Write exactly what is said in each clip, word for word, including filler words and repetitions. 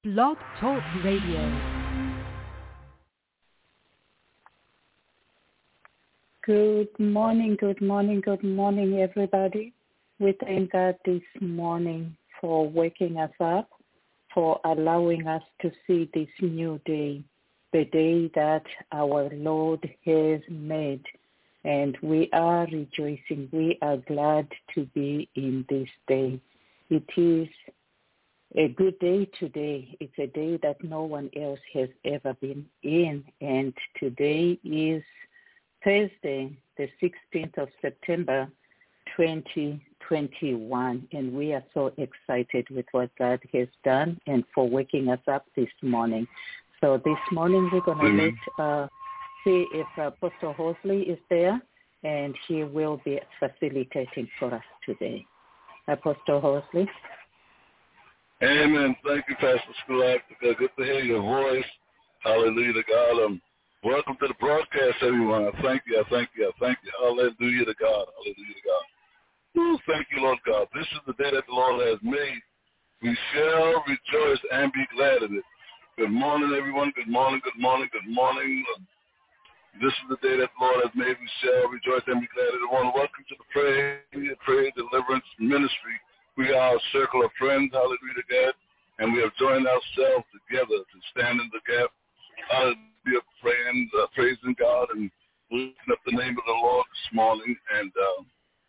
Blog Talk Radio. Good morning, good morning, good morning, everybody. We thank God this morning for waking us up, for allowing us to see this new day, the day that our Lord has made. And we are rejoicing. We are glad to be in this day. It is a good day today. It's a day that no one else has ever been in. And today is Thursday, the sixteenth of September, twenty twenty-one. And we are so excited with what God has done and for waking us up this morning. So this morning we're going to let, uh, see if Apostle Hosley is there, and he will be facilitating for us today. Apostle Hosley. Amen. Thank you, Pastor Scholastica. Good to hear your voice. Hallelujah to God. Um, welcome to the broadcast, everyone. I thank you. I thank you. I thank you. Hallelujah to God. Hallelujah to God. Ooh, thank you, Lord God. This is the day that the Lord has made. We shall rejoice and be glad in it. Good morning, everyone. Good morning. Good morning. Good morning. This is the day that the Lord has made. We shall rejoice and be glad in it. I want to welcome to the Prayer, Prayer Deliverance Ministry. We are a circle of friends, hallelujah to God, and we have joined ourselves together to stand in the gap, hallelujah, praying, uh, praising God, and lifting up the name of the Lord this morning. And uh,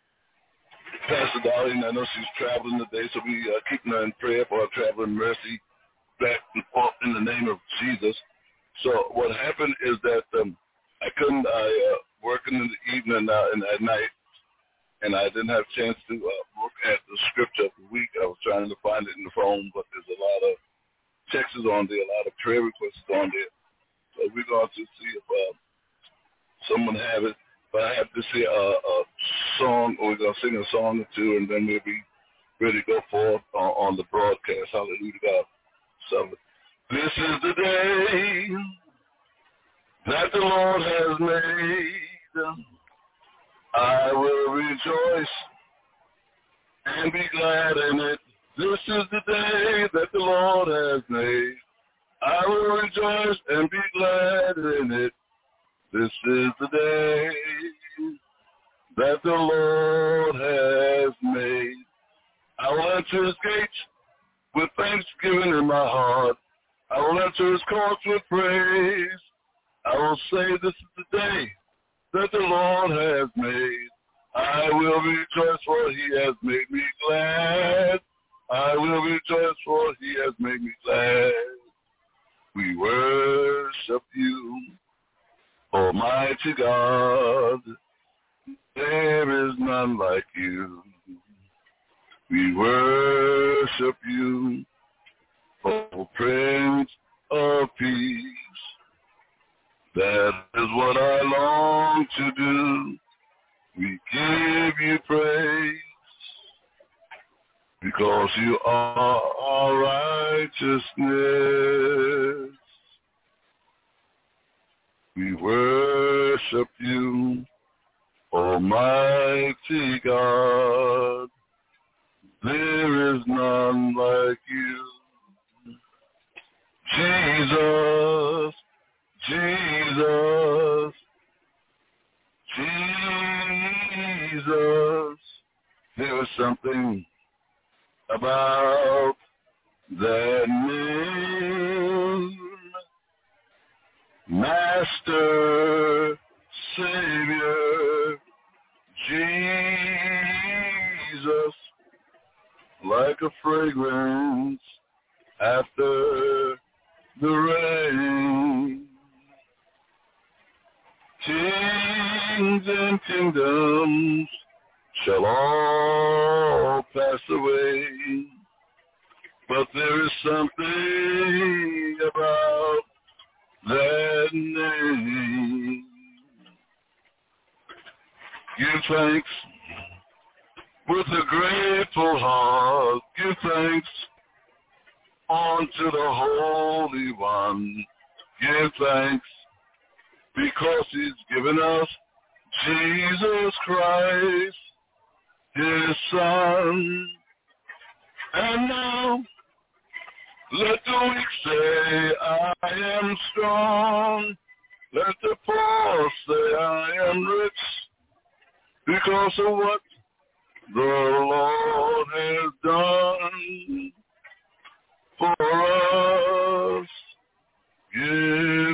Pastor Darlene, I know she's traveling today, so we are uh, keeping her in prayer for her traveling mercy back and forth in the name of Jesus. So what happened is that um, I couldn't, I uh, working in the evening uh, and at night, and I didn't have a chance to uh, look at the scripture of the week. I was trying to find it in the phone, but there's a lot of texts on there, a lot of prayer requests on there. So we're going to see if uh, someone have it. But I have to say a, a song, or we're going to sing a song or two, and then we'll be ready to go forth on, on the broadcast. Hallelujah to God. So this is the day that the Lord has made. I will rejoice and be glad in it. This is the day that the Lord has made. I will rejoice and be glad in it. This is the day that the Lord has made. I will enter his gates with thanksgiving in my heart. I will enter his courts with praise. I will say this is the day that the Lord has made. I will rejoice, for he has made me glad. I will rejoice, for he has made me glad. We worship you, Almighty God. There is none like you. We worship you, O Prince of Peace. That is what I long to do. We give you praise because you are our righteousness. We worship you, Almighty God. There is none like you. Jesus, Jesus, Jesus, there was something about that name. Master, Savior, Jesus, like a fragrance after the rain. Kings and kingdoms shall all pass away, but there is something about that name. Give thanks with a grateful heart. Give thanks unto the Holy One. Give thanks because he's given us Jesus Christ, his Son. And now Let the weak say, I am strong. Let the poor say, I am rich, because of what the Lord has done for us. Give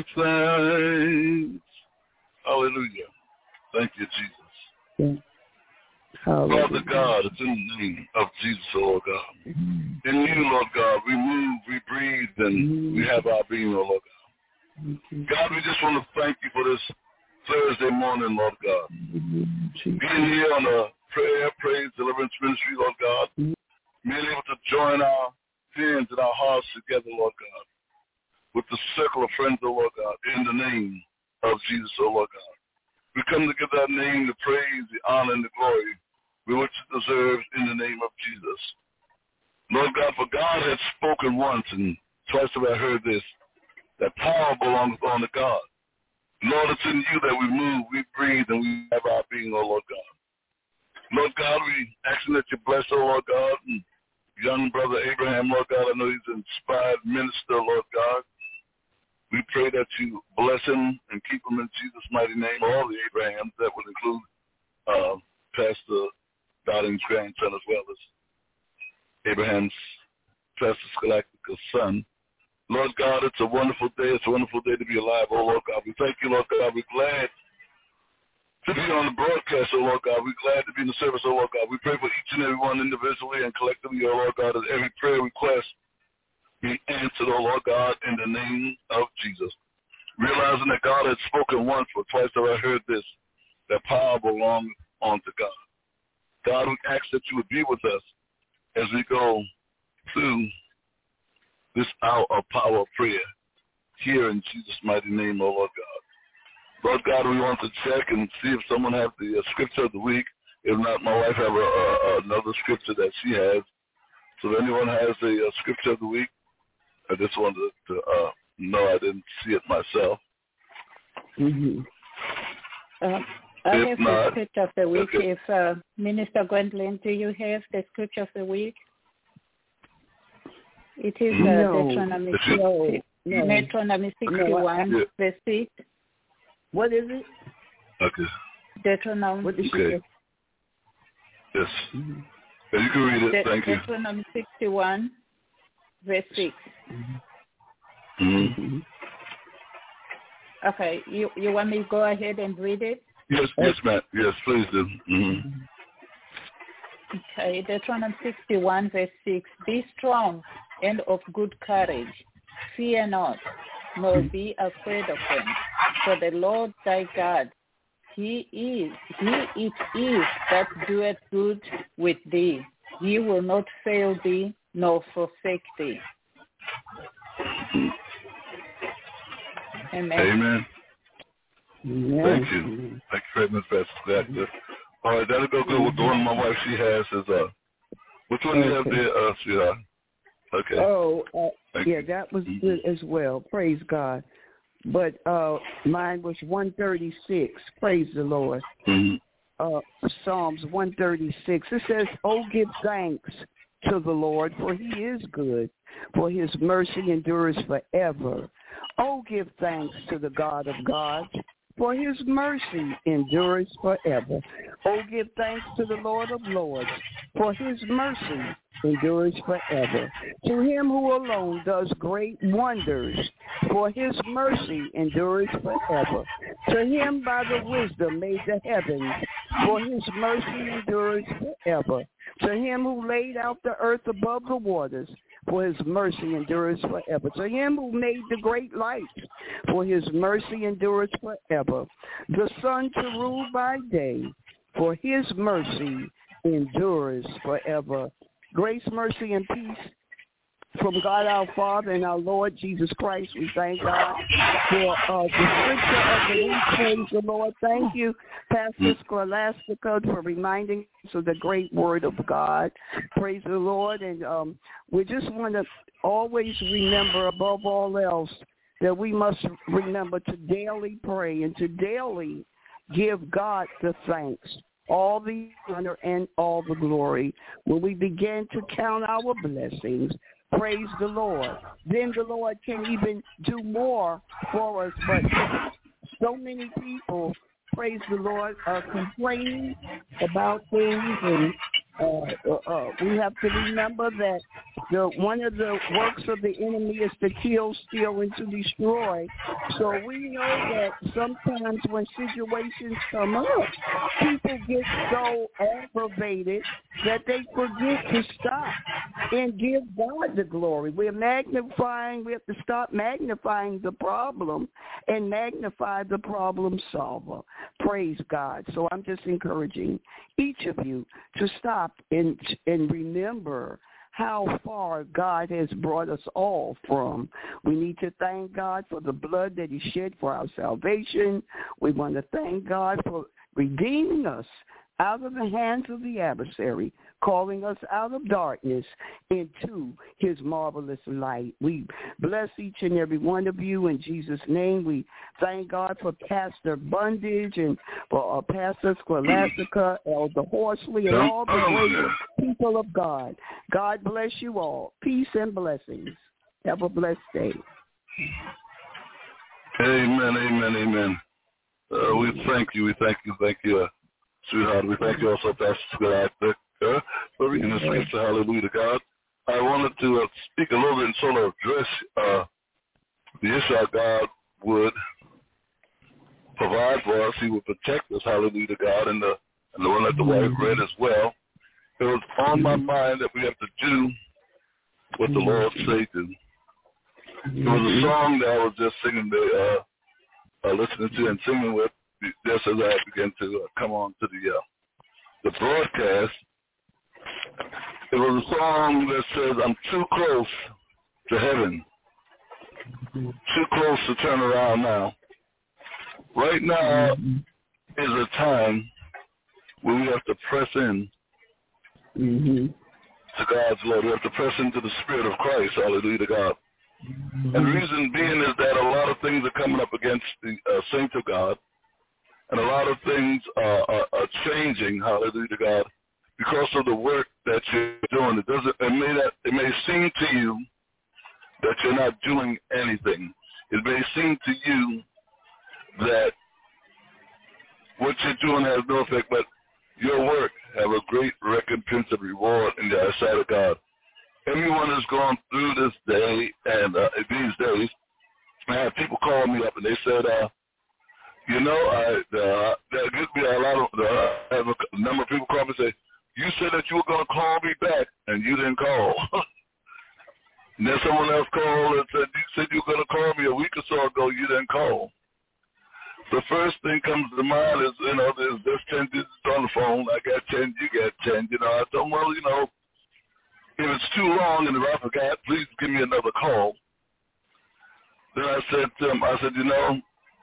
thanks. Hallelujah. Thank you, Jesus. Yeah. Hallelujah. Father God, it's in the name of Jesus, oh Lord God. Mm-hmm. In you, Lord God, we move, we breathe, and mm-hmm. we have our being, oh Lord God. Mm-hmm. God, we just want to thank you for this Thursday morning, Lord God. Mm-hmm. Being here on a prayer, praise, deliverance ministry, Lord God. Mm-hmm. Being able to join our hands and our hearts together, Lord God, with the circle of friends, oh Lord God, in the name of Jesus, oh Lord God. We come to give that name the praise, the honor, and the glory which it deserves in the name of Jesus. Lord God, for God has spoken once, and twice have I heard this, that power belongs only to God. Lord, it's in you that we move, we breathe, and we have our being, oh Lord God. Lord God, we ask that you bless, oh Lord God, and young brother Abraham, Lord God. I know he's an inspired minister, Lord God. We pray that you bless him and keep him in Jesus' mighty name. All the Abrahams, that would include uh, Pastor Darling's grandson as well as Abraham's Pastor Scholastica's son. Lord God, it's a wonderful day. It's a wonderful day to be alive, oh Lord God. We thank you, Lord God. We're glad to be on the broadcast, oh Lord God. We're glad to be in the service, oh Lord God. We pray for each and every one individually and collectively, oh Lord God, that every prayer request be answered, oh Lord God, in the name of Jesus. Realizing that God had spoken once, but twice have I heard this, that power belongs unto God. God, we ask that you would be with us as we go through this hour of power of prayer here in Jesus' mighty name, oh Lord God. Lord God, we want to check and see if someone has the uh, scripture of the week. If not, my wife has a, a, another scripture that she has. So if anyone has a, a scripture of the week, I just wanted to uh, know I didn't see it myself. Mm-hmm. Uh, I if have not, the scripture of the week. Okay. If uh, Minister Gwendolyn, do you have the scripture of the week? It is uh, no. Deuteronomy, no. no. Deuteronomy sixty-one, no, I, verse six. What is it? Okay. Deuteronomy. What did she okay. say? Yes. Mm-hmm. Yeah, you can read it. De- Thank you. Deuteronomy sixty-one, verse six. Mm-hmm. Okay, you you want me to go ahead and read it? Yes, yes, ma'am. Yes, please do. Mm-hmm. Okay, Deuteronomy sixty-one, verse six. Be strong and of good courage. Fear not, nor be afraid of them. For the Lord thy God, he is, he it is that doeth good with thee. He will not fail thee, nor forsake thee. Amen. Amen. Yeah. Thank you. Thank you very much, Pastor Scholaster. All right, that'll go good with the one my wife she has is uh which one do you have there, uh sweetheart? Okay. Oh, uh, yeah, you. that was good as well. Praise God. But uh, mine was one thirty-six. Praise the Lord. Mm-hmm. Uh, Psalms one thirty-six. It says, "Oh, give thanks to the Lord, for he is good, for his mercy endures forever. Oh, give thanks to the God of gods, for his mercy endures forever. Oh, give thanks to the Lord of lords, for his mercy endures forever. To him who alone does great wonders, for his mercy endures forever. To him by the wisdom made the heavens, for his mercy endures forever. To him who laid out the earth above the waters, for his mercy endures forever. To him who made the great lights, for his mercy endures forever. The sun to rule by day, for his mercy endures forever." Grace, mercy, and peace from God our Father and our Lord Jesus Christ. We thank God for uh, the scripture of the week. Praise the Lord. Thank you, Pastor Scholastica, for reminding us of the great word of God. Praise the Lord. And um, we just want to always remember, above all else, that we must remember to daily pray and to daily give God the thanks, all the honor and all the glory. When we begin to count our blessings, praise the Lord. Then the Lord can even do more for us. But so many people, praise the Lord, are complaining about things, and uh, uh, uh, we have to remember that the one of the works of the enemy is to kill, steal, and to destroy. So we know that sometimes when situations come up, people get so aggravated that they forget to stop and give God the glory. We're magnifying, we have to stop magnifying the problem and magnify the problem solver. Praise God. So I'm just encouraging each of you to stop and and remember how far God has brought us all from. We need to thank God for the blood that he shed for our salvation. We want to thank God for redeeming us out of the hands of the adversary, calling us out of darkness into his marvelous light. We bless each and every one of you in Jesus' name. We thank God for Pastor Bundage and for uh, Pastor Scholastica, Elder Horsley, and all the great people of God. God bless you all. Peace and blessings. Have a blessed day. Amen, amen, amen. Uh, we thank you, we thank you, thank you, uh, sweetheart. We thank you also, Pastor Scholastica, uh, for reading the scripture. Hallelujah to God. I wanted to uh, speak a little bit and sort of address uh, the issue how God would provide for us. He would protect us. Hallelujah to God. And the, and the one that the wife read as well. It was on my mind that we have to do what the Lord say do. It was a song that I was just singing, the, uh, uh, listening to and singing with just as I began to uh, come on to the uh, the broadcast. It was a song that says, I'm too close to heaven, too close to turn around now. Right now is a time where we have to press in Mm-hmm. to God's love. We have to press into the Spirit of Christ. Hallelujah to God. Mm-hmm. And the reason being is that a lot of things are coming up against the uh, saints of God, and a lot of things uh, are, are changing. Hallelujah to God, because of the work that you're doing. It doesn't. It may not. It may seem to you that you're not doing anything. It may seem to you that what you're doing has no effect, but your work have a great recompense and reward in the sight of God. Everyone has gone through this day and uh, these days. I had people call me up and they said, uh, you know, I uh, that gives me a lot of. Uh, I have a number of people call me and say, you said that you were going to call me back and you didn't call. And then someone else called and said, you said you were going to call me a week or so ago, you didn't call. The first thing comes to mind is, you know, there's, there's ten digits on the phone. I got ten, you got ten. You know, I told them, well, you know, if it's too long and if I forgot, please give me another call. Then I said to him, I said, you know,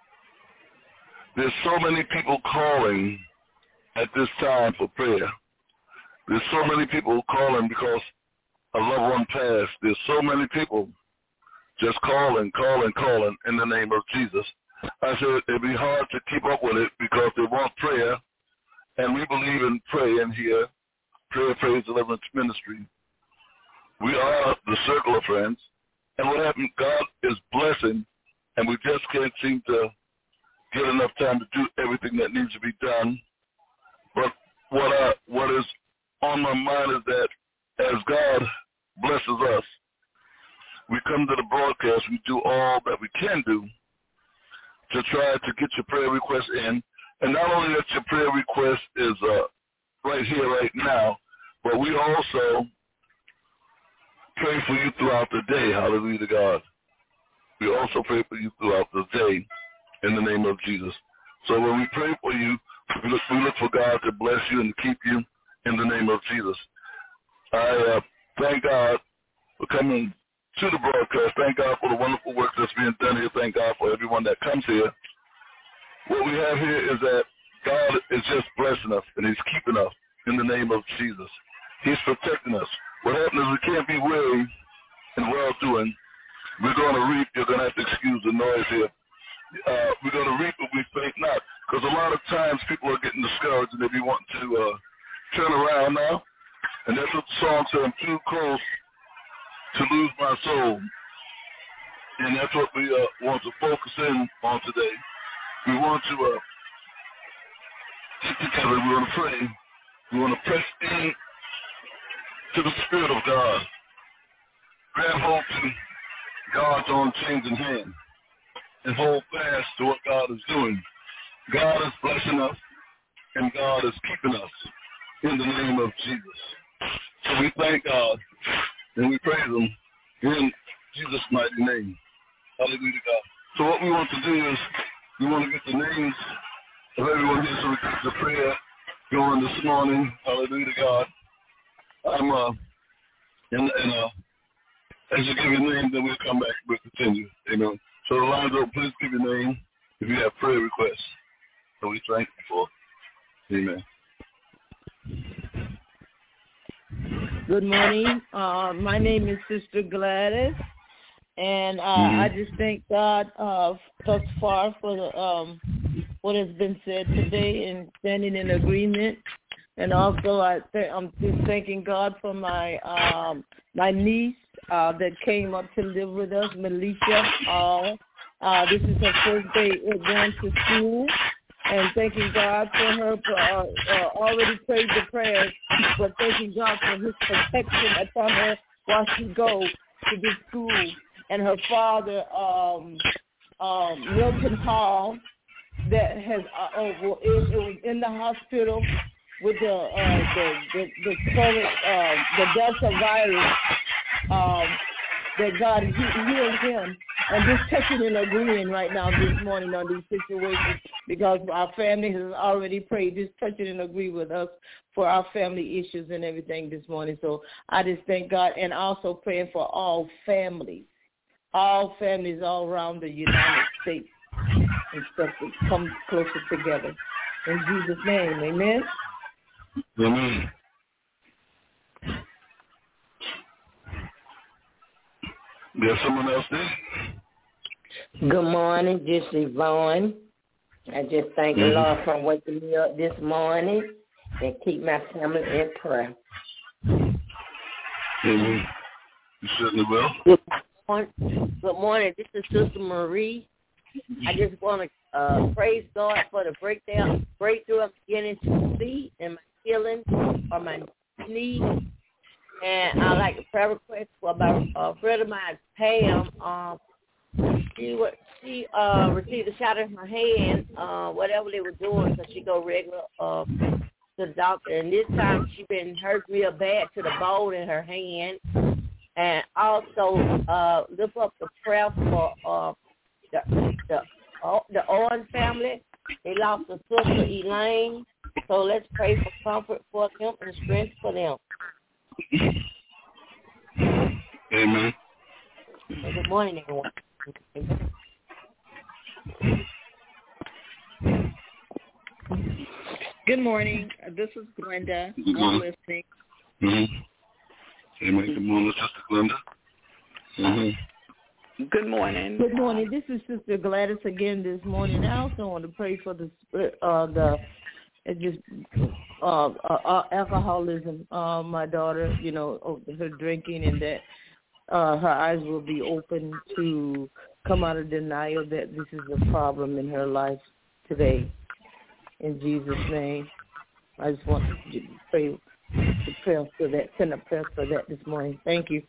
there's so many people calling at this time for prayer. There's so many people calling because a loved one passed. There's so many people just calling, calling, calling in the name of Jesus. I said it'd be hard to keep up with it because they want prayer, and we believe in praying here, prayer, praise, deliverance ministry. We are the circle of friends, and what happened, God is blessing, and we just can't seem to get enough time to do everything that needs to be done. But what I, what is on my mind is that as God blesses us, we come to the broadcast, we do all that we can do to try to get your prayer request in. And not only that your prayer request is uh, right here, right now, but we also pray for you throughout the day. Hallelujah to God. We also pray for you throughout the day in the name of Jesus. So when we pray for you, we look, we look for God to bless you and to keep you in the name of Jesus. I uh, thank God for coming to the broadcast. Thank God for the wonderful work that's being done here. Thank God for everyone that comes here. What we have here is that God is just blessing us, and he's keeping us in the name of Jesus. He's protecting us. What happens is we can't be weary in well-doing. We're going to reap. You're going to have to excuse the noise here. Uh, we're going to reap if we faint not. Because a lot of times people are getting discouraged and they be wanting to uh, turn around now. And that's what the song said, I'm too close to lose my soul. And that's what we uh, want to focus in on today. We want to uh, get together. We want to pray. We want to press in to the Spirit of God. Grab hold to God's unchanging hand and hold fast to what God is doing. God is blessing us, and God is keeping us in the name of Jesus. So we thank God, and we praise Him in Jesus' mighty name. Hallelujah to God. So what we want to do is we want to get the names of everyone here so we get the prayer going this morning. Hallelujah to God. I'm, uh, and, and uh, as you give your name, then we'll come back and we'll continue. Amen. So the lines open. Please give your name if you have prayer requests. So we thank you for. Amen. Good morning. Uh, my name is Sister Gladys, and uh, mm-hmm. I just thank God uh, thus far for the, um, what has been said today and standing in agreement. And also, I th- I'm just thanking God for my um, my niece uh, that came up to live with us, Melisha. Uh, uh, this is her first day going to school. And thanking God for her for uh, uh, already prayed the prayers, but thanking God for His protection upon her while she goes to this school. And her father, um, um, Milton Hall, that has uh, oh, well, it, it was in the hospital with the uh, the the, the COVID, uh, the Delta virus. Um, that God he, healed him, and just touching and agreeing right now this morning on these situations, because our family has already prayed, just touching and agree with us for our family issues and everything this morning. So I just thank God, and also praying for all families, all families all around the United States and stuff to come closer together. In Jesus' name, amen. Amen. There's someone else there? Good morning, this is Yvonne. I just thank mm-hmm. the Lord for waking me up this morning and keep my family in prayer. Mm-hmm. You certainly will. Good morning. Good morning. This is Sister Marie. I just want to uh, praise God for the breakdown, breakthrough I'm beginning to see and my healing or my knee. And I like a prayer request for my uh, friend of mine, Pam. Um, she would, she uh, received a shot in her hand, uh, whatever they were doing, because she go regular uh, to the doctor. And this time she been hurt real bad to the bone in her hand. And also uh, lift up the prayer for uh, the the uh, the Owen family. They lost a sister, Elaine. So let's pray for comfort for them and strength for them. Amen. Good morning, everyone. Good morning. This is Glenda. Good morning. I'm listening. Mm-hmm. Amen. Good morning, Sister Glenda. Mm-hmm. Good morning. Good morning. This is Sister Gladys again this morning. I also want to pray for the uh, the uh, just uh, uh, alcoholism. Uh, my daughter, you know, her drinking, and that uh, her eyes will be open to come out of denial that this is a problem in her life today. In Jesus' name, I just want to pray to pray for that. Send a prayer for that this morning. Thank you.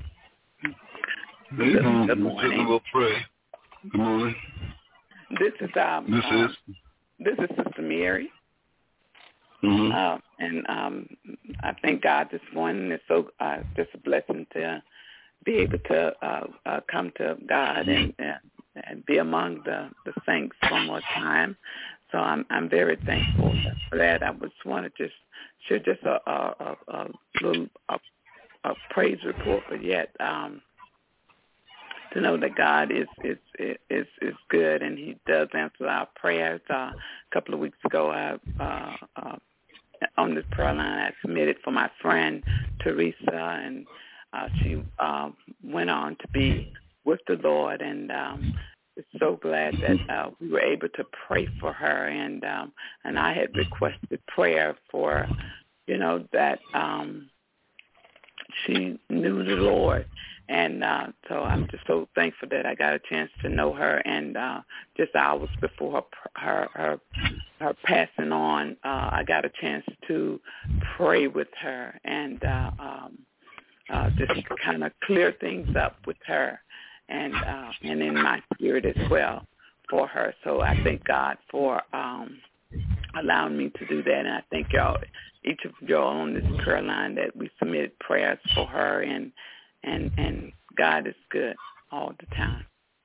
Good, Good morning. We'll pray. Good morning. This is um. This um, is. This is Sister Mary. Mm-hmm. Uh, and um, I thank God this morning. It's so uh, just a blessing to be able to uh, uh, come to God and, and and be among the, the saints one more time. So I'm I'm very thankful for that. I just want to just share just a a, a, a little a, a praise report, but yet um, to know that God is is is is good and He does answer our prayers. Uh, a couple of weeks ago, I uh, uh, on this prayer line, I submitted for my friend Teresa, and uh, she uh, went on to be with the Lord, and um, so glad that uh, we were able to pray for her, and um, and I had requested prayer for, you know, that um, she knew the Lord, And uh, so I'm just so thankful that I got a chance to know her. And uh, just hours before her her her, her passing on, uh, I got a chance to pray with her and uh, um, uh, just kind of clear things up with her, and uh, and in my spirit as well for her. So I thank God for um, allowing me to do that, and I thank y'all, each of y'all on this prayer line, that we submitted prayers for her, and and and God is good all the time.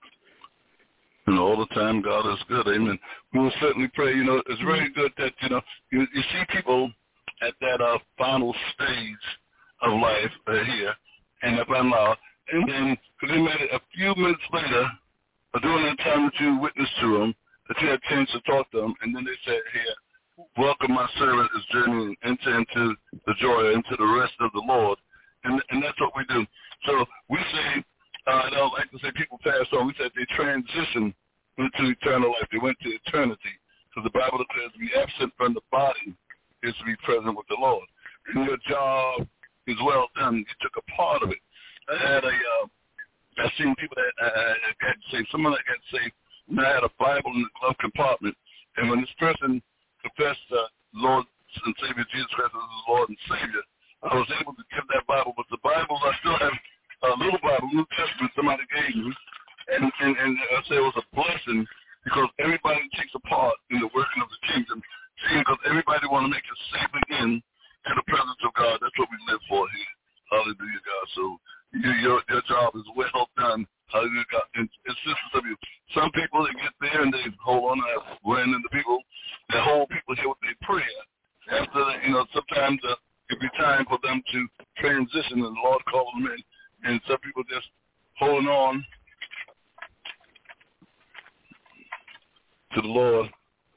And all the time, God is good. Amen. We will certainly pray. You know, it's very good that, you know, you, you see people at that uh, final stage of life uh, here, and up in law, and then they made it a few minutes later, or during the time that you witnessed to them, that you had a chance to talk to them, and then they said, here, welcome my servant is journeying into, into the joy, into the rest of the Lord. And and that's what we do. So we say, uh, I don't like to say people pass on. We said they transition into eternal life. They went to eternity. Because the Bible declares to be absent from the body is to be present with the Lord. And your job is well done. You took a part of it. I had a, uh, I've seen people that uh, got saved. Someone that got saved, and I had a Bible in the glove compartment. And when this person confessed uh, Lord and Savior Jesus Christ as his Lord and Savior, I was able to give that Bible. But the Bible, I still have a little Bible, New Testament, somebody gave me. And, and, and I say it was a blessing because everybody takes a part in the working of the kingdom. See, because everybody want to make it safe again to the presence of God. That's what we live for here. Hallelujah, God. So you, your your job is well done. Hallelujah, God. And it's sisters of you. Some people, they get there and they hold on. I ran into people that hold people here with their prayer. After, you know, sometimes uh, it be time for them to transition and the Lord calls them in. And some people just holding on to the Lord.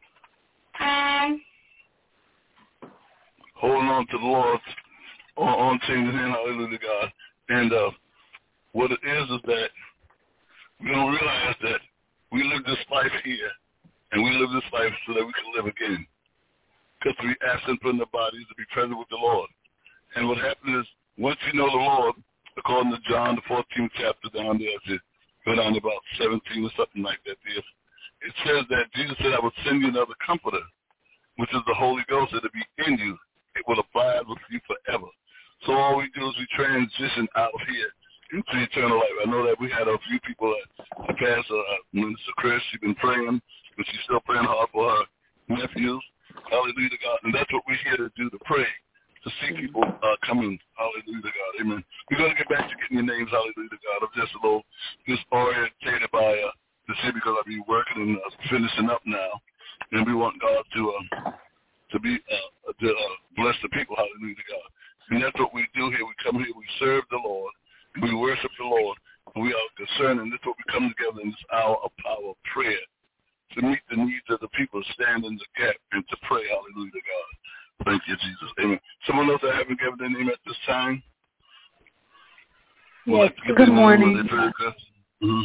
Holding on to the Lord on, on changing hand, hallelujah, God. And uh, what it is is that we don't realize that we live this life here, and we live this life so that we can live again. Because to be absent from the bodies, to be present with the Lord. And what happens is, once you know the Lord, according to John, the fourteenth chapter down there, if you go down to about seventeen or something like that, there, it says that Jesus said, I will send you another comforter, which is the Holy Ghost that will be in you. It will abide with you forever. So all we do is we transition out of here into eternal life. I know that we had a few people that passed, uh, Minister Chris, she's been praying, but she's still praying hard for her nephews. Hallelujah to God. And that's what we're here to do, to pray, to see people uh, coming. Hallelujah to God. Amen. We're going to get back to getting your names. Hallelujah to God. I'm just a little disorientated by uh, this here because I'll be working and uh, finishing up now. And we want God to uh, to be uh, to uh, bless the people. Hallelujah to God. And that's what we do here. We come here, we serve the Lord, we worship the Lord, and we are concerned. And that's what we come together in this hour of power of prayer to meet the needs of the people, stand in the gap, and to pray. Hallelujah to God. Thank you, Jesus. Amen. Someone else that haven't given their name at this time? Yes, good morning. Mm-hmm.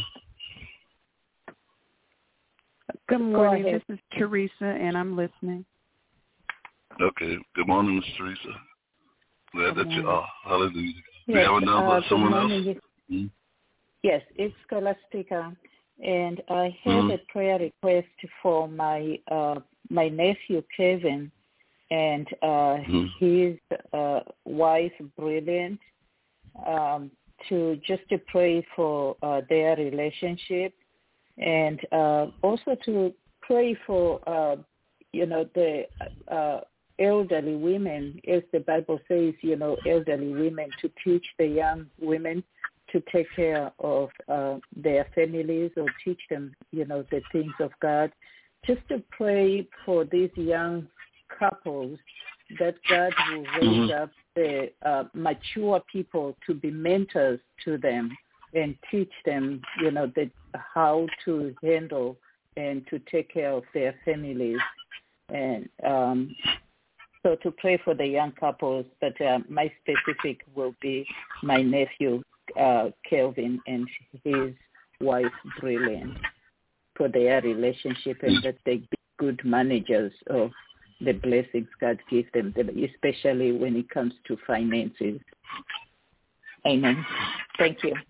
Good morning. This is Teresa, and I'm listening. Okay. Good morning, Miss Teresa. Glad that you are. Hallelujah. Yes, we have a number uh, of someone else? Mm-hmm. Yes, it's Scholastica. And I have mm-hmm. a prayer request for my uh, my nephew, Kevin, and uh, mm-hmm. his uh, wife, Brilliant, um, to just to pray for uh, their relationship, and uh, also to pray for, uh, you know, the uh, elderly women, as the Bible says, you know, elderly women, to teach the young women to take care of uh, their families or teach them, you know, the things of God. Just to pray for these young couples that God will raise mm-hmm. up the uh, mature people to be mentors to them and teach them, you know, the, how to handle and to take care of their families. And um, so to pray for the young couples, but uh, my specific will be my nephew, uh, Kelvin, and his wife, Brilliant, for their relationship, and that they be good managers of the blessings God gives them, especially when it comes to finances. Amen. Thank you.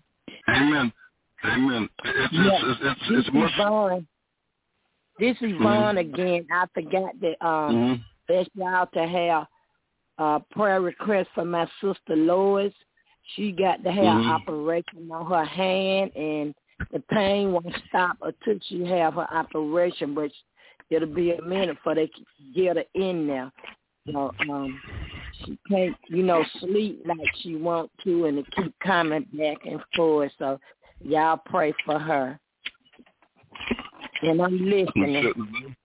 Amen. Amen. It's, Yeah. it's, it's, it's, This it's is much. Vaughn. This is Vaughn Mm-hmm. again. I forgot to um Mm-hmm. ask y'all to have a prayer request for my sister Lois. She got to have Mm-hmm. operation on her hand, and the pain won't stop until she have her operation, but it'll be a minute before they can get her in there. So um, she can't, you know, sleep like she want to, and it keep coming back and forth. So y'all pray for her. And I'm listening.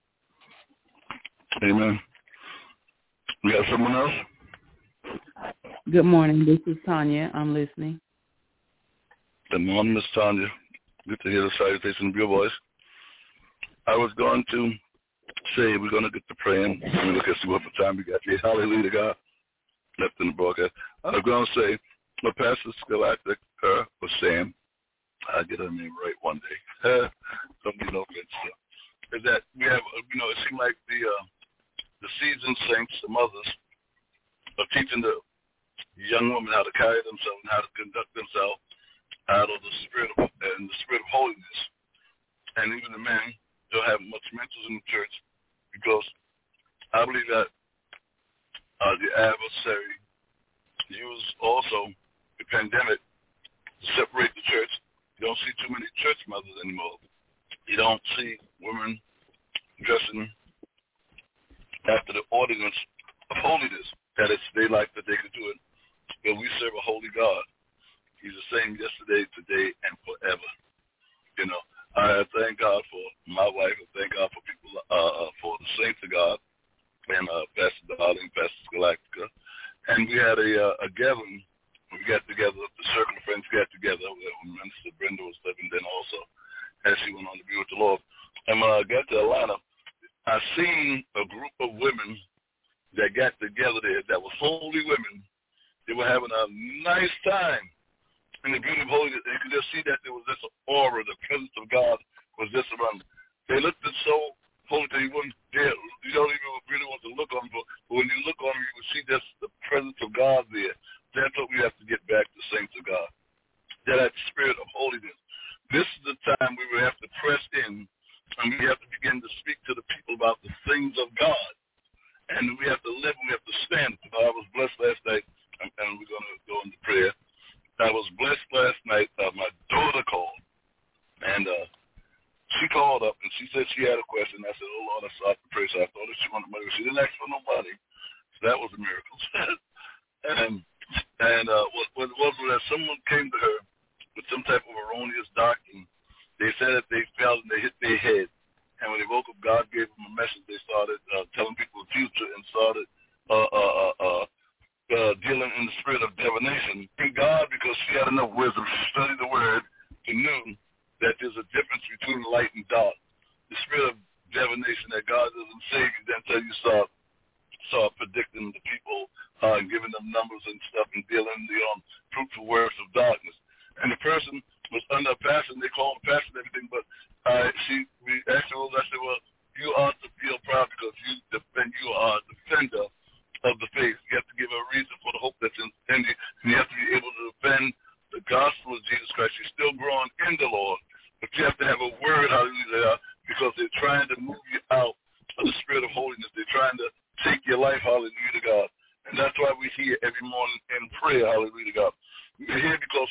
Amen. We got someone else? Good morning. This is Tanya. I'm listening. Good morning, Miss Tanya. Good to hear the salutation of your voice. I was going to say we're going to get to praying. Let me look and see what time we got here. Hallelujah to God. Left in the broadcast. I was going to say, what Pastor Scholastic uh, was saying, I'll get her name right one day. Don't be no offense. Is that we have, you know, it seems like the uh, the seasoned saints, the mothers, are teaching the young women how to carry themselves and how to conduct themselves out of the spirit of and the spirit of holiness. And even the men don't have much mentors in the church because I believe that uh, the adversary used also the pandemic to separate the church. You don't see too many church mothers anymore. You don't see women dressing after the ordinance of holiness. That is, they like that they could do it. But we serve a holy God. He's the same yesterday, today, and forever. You know, I thank God for my wife. I thank God for people, uh, for the saints of God, and uh, Pastor Darling, Pastor Scholastica. And we had a, uh, a gathering. We got together, the circle of friends got together. When Minister Brenda was living then also, as she went on to be with the Lord. And when I got to Atlanta, I seen a group of women that got together there that were holy women. They were having a nice time in the beauty of holiness. You could just see that there was this aura, the presence of God was just around them. They looked so holy that you wouldn't dare, you don't even really want to look on them, but when you look on them, you would see just the presence of God there. That's what we have to get back to, saints of God. That spirit of holiness. This is the time we will have to press in, and we have to begin to speak to the people about the things of God. And we have to live, and we have to stand. I was blessed last night, and, and we're going to go into prayer. I was blessed last night. Uh, my daughter called, and uh, she called up, and she said she had a question. I said, oh, Lord, I started to pray, so I thought that she wanted money. She didn't ask for no money, so that was a miracle. and and uh, what, what it was was that someone came to her with some type of erroneous doctrine. They said that they fell and they hit their head. And when they woke up, God gave them a message. They started uh, telling people the future and started uh, uh, uh, uh, uh, dealing in the spirit of divination. And God, because she had enough wisdom, she studied the word, she knew that there's a difference between light and dark. The spirit of divination that God doesn't save you until you start, start predicting the people uh, and giving them numbers and stuff and dealing the um, fruitful words of darkness. And the person was under a passion. They called him passion and everything, but uh, she, we asked her, I said, well, you ought to feel proud because you defend, you are a defender of the faith. You have to give a reason for the hope that's in, in you. And you have to be able to defend the gospel of Jesus Christ. You're still growing in the Lord, but you have to have a word, hallelujah, because they're trying to move you out of the spirit of holiness. They're trying to take your life, hallelujah to God. And that's why we're here every morning in prayer, hallelujah to God. We're here because